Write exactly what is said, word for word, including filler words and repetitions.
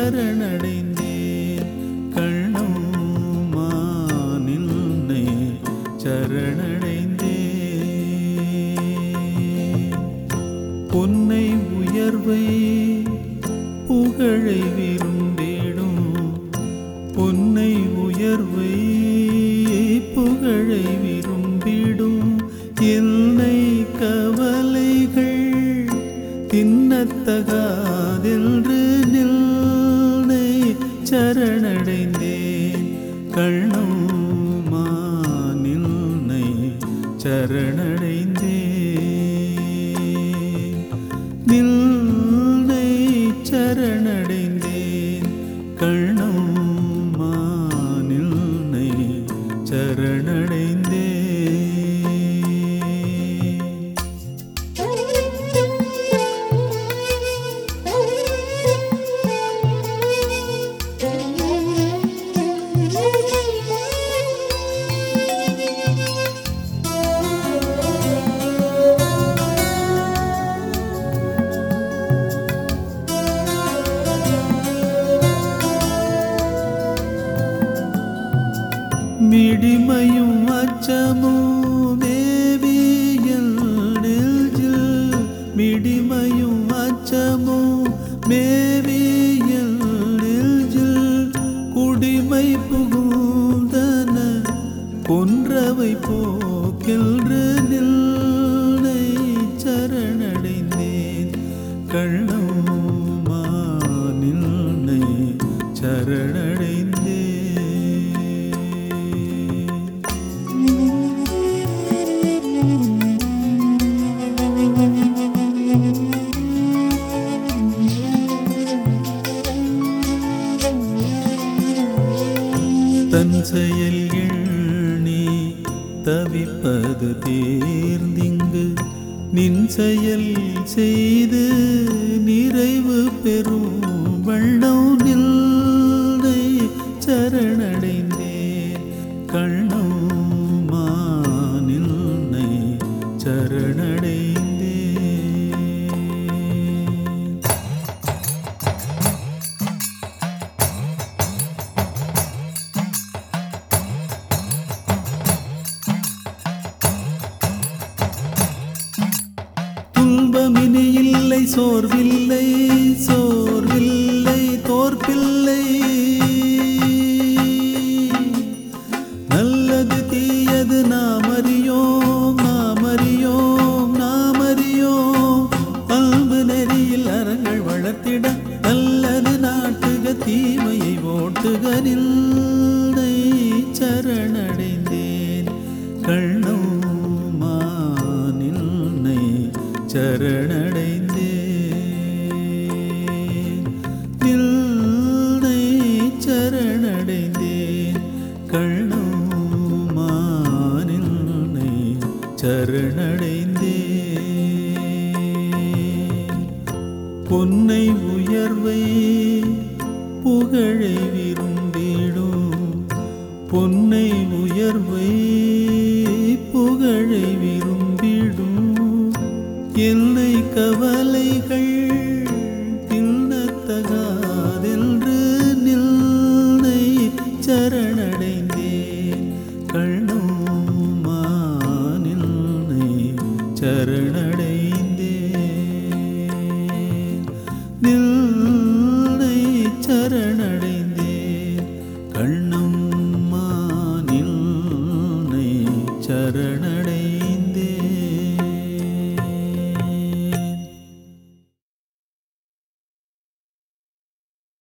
சரணடைந்தேன் கண்ணம்மா நின்னை சரணடைந்தேன். பொன்னை உயர்வை புகழை விரும்பிடும் பொன்னை உயர்வை புகழை விரும்பிடும் என்னை கவலைகள் தின்னத்தகாதென்று நின்னை சரணடைந்தேன் கண்ணம்மா நின்னை சரணடைந்தேன் நின்னை சரணடைந்தேன் கண்ணம்மா நின்னை சரணடைந்தேன். மிடிமையும் அச்சமும் மேவியல் நெஞ்சில் மிடிமையும் அச்சமும் மேவியல் நெஞ்சில் குடிமை புகுந்தன கொன்றவை போக்கின்று நின்னை சரணடைந்தேன் கண்ணம்மா நின்னை சரணடைந்தேன். தன் செயல் எண்ணி தவிப்பது தேர்ந்திங்கு நின் செயல் செய்து நிறைவு பெறும் வண்ணம் நின்னை சரணடைந்தேன் கண்ணம்மா நின்னை சரணடைந்தேன். துன்பமினி இல்லை சோர்வில்லை சோர்வில்லை தோற்பில்லை நல்லது தீயது நாம் அறியோம் நாம் அறியோம் நாம் அறியோம் அன்பு நெறியில் அறங்கள் வளர்த்திட நல்லது நாட்டுக தீமையை ஓட்டுக நின்னை சரணடைந்தேன் கண்ணம்மா நின்னை சரணடைந்தேன் நின்னை சரணடைந்தேன் கண்ணம்மா நின்னை சரணடைந்தேன். பொன்னை உயர்வை புகழை விரும்பிடும் பொன்னை உயர்வை புகழை விரும்பிடும் என்னை கவலைகள் தின்னத்தகாதென்று நின்னை சரணடைந்தேன் கண்ணம்மா நின்னை சரணடைந்தேன் நின்னை சரணடைந்தேன் கண்ணம்மா நின்னை சரண